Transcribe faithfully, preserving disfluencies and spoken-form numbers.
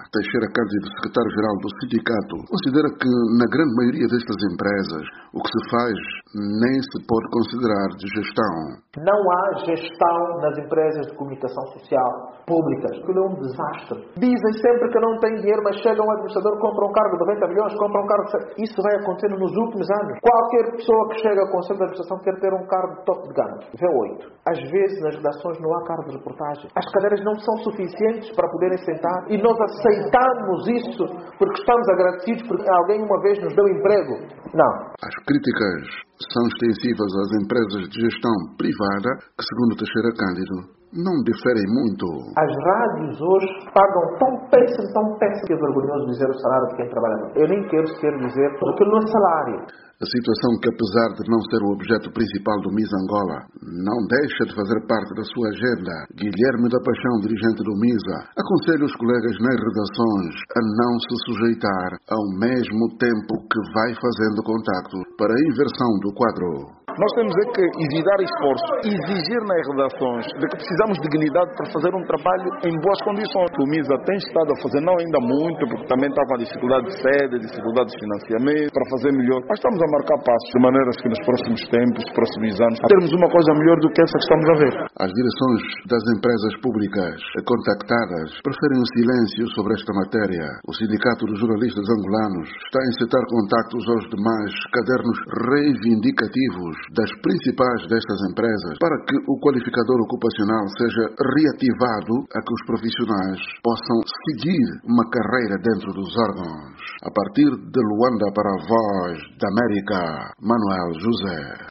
Teixeira Cândido, secretário-geral do sindicato, considera que, na grande maioria destas empresas, o que se faz nem se pode considerar de gestão. Não há gestão nas empresas de comunicação social públicas. Aquilo é um desastre. Dizem sempre que não têm dinheiro, mas chega um administrador, compra um cargo de noventa milhões, compra um cargo de... Isso vai acontecendo nos últimos anos. Qualquer pessoa que chega ao Conselho de Administração quer ter um cargo de top de gama. V oito. Às vezes, nas redações não há cargo de reportagem. As cadeiras não são suficientes para poderem sentar e nós aceitamos isso porque estamos agradecidos porque alguém uma vez nos deu emprego. Não. As críticas são extensivas às empresas de gestão privada que, segundo Teixeira Cândido, não diferem muito. As rádios hoje pagam tão péssimo, tão péssimo que é vergonhoso dizer o salário de quem trabalha. Eu nem quero sequer dizer porque não é salário. A situação que, apesar de não ser o objeto principal do Miss Angola, não deixa de fazer parte da sua agenda. Guilherme da Paixão, dirigente do MISA, aconselha os colegas nas redações a não se sujeitar ao mesmo tempo que vai fazendo contacto para a inversão do quadro. Nós temos é que evitar esforço, exigir nas redações de que precisamos de dignidade para fazer um trabalho em boas condições. O MISA tem estado a fazer, não ainda muito, porque também está com a dificuldade de sede, dificuldade de financiamento, para fazer melhor. Mas estamos a marcar passos, de maneiras que nos próximos tempos, nos próximos anos, termos uma coisa melhor do que essa que estamos a ver. As direções das empresas públicas contactadas preferem o silêncio sobre esta matéria. O Sindicato dos Jornalistas Angolanos está a incitar contactos aos demais cadernos reivindicativos das principais destas empresas para que o qualificador ocupacional seja reativado a que os profissionais possam seguir uma carreira dentro dos órgãos. A partir de Luanda para a Voz da América, Manuel José.